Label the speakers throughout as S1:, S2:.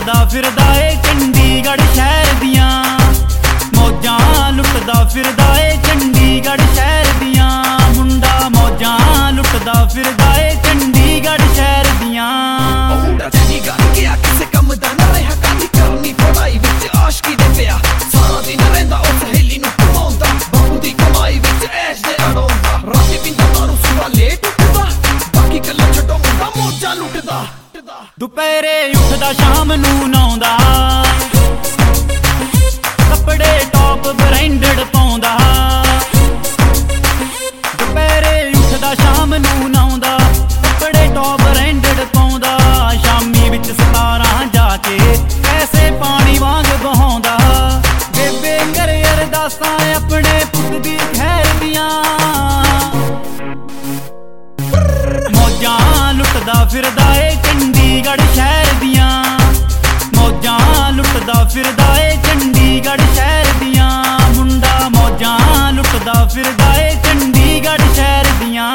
S1: लुटदा फिरदा ए चंडीगढ़ शहर दियां मौजां लुटदा फिरदा ए चंडीगढ़ शहर दियां मुंडा मौजां लुटदा फिरदा ए चंडीगढ़ शहर दियां
S2: मुंडा चंडीगढ़ गया किसे कम दा ना रहा कादी करनी पढ़ाई विच आशकी दे पिया सारा दिन रहिंदा ओ सहेली नूं कमाउंदा बापू दी कमाई विच ऐश दे अड़ोंदा राती पिंदा मारू सुबह लेट उठदा बाकी गल्लां छड्डो मुंडा मौजां लुटदा
S1: दुपहरे उठदा शाम नूं नौंदा कपड़े टॉप ब्रांडेड पाउंदा दुपहरे उठदा शाम नूं नौंदा कपड़े टॉप ब्रांडेड पाउंदा शामी विच 17 जाके पैसे पानी वांग बहाउंदा बेबे करे अरदासां अपने पुੱਤ दी खैर दियां मौजां लुटदा फिरदा ए चंडीगढ़ शहर दियां मौजां लुटदा फिरदा ए चंडीगढ़ शहर दियां मुंडा मौजां लुटदा फिरदा ए चंडीगढ़ शहर दियां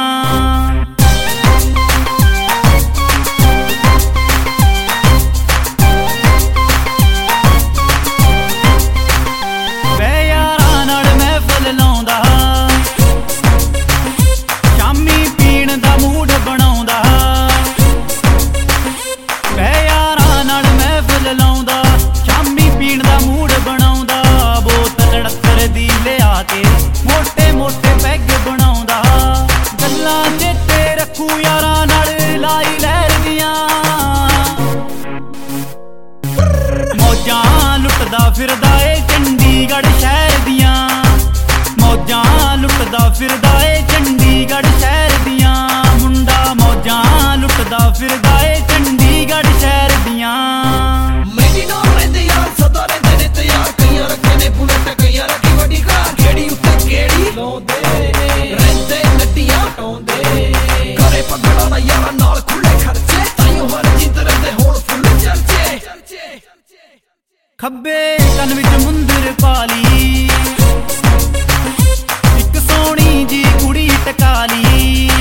S1: मोटे मोटे पैग बनाउंदा गल्लां चेते रखू यारां नाल लाई लहर दियां मौजां लुटदा फिरदा ए चंडीगढ़ शहर दियां मौजां लुटदा फिरदा ए चंडीगढ़ शहर दियां मुंडा मौजां लुटदा फिरदा ए चंडीगढ़ शहर दियां
S2: मेरी नाल रहिंदे यार सदा रहिंदे ने तैयार कईयां रखे ने बुलेट कईयां रखी वड्डी कार केड़ी उत्ते केड़ी लाउंदे रहिंदे नड्डियां टोंदे घरे पगड़ा ना यारां नाल खुले खर्चे ताईओ हर जिंद रहिंदे हुण फुल चर्चे
S1: खब्बे कन विच मुंदर पाली इक सोहणी जी कुड़ी टकाली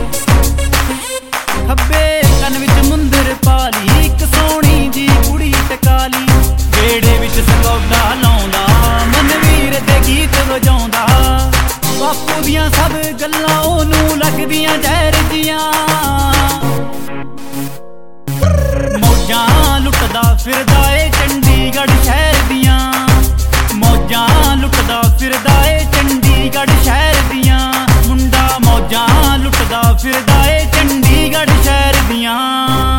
S1: खब्बे कन विच मुंदर पाली इक सोहणी जी कुड़ी टकाली बेड़े विच सकौडा लाउंदा मनवीर दे गीत वजाउंदा बापू दियां सब गल्लां ओनू लगदियां जहर जियां मौजां लुटदा फिरदा ए चंडीगढ़ शहर दियां मौजां लुटदा फिरदा ए चंडीगढ़ शहर दियां मुंडा मौजां लुटदा फिरदा ए चंडीगढ़ शहर दियां।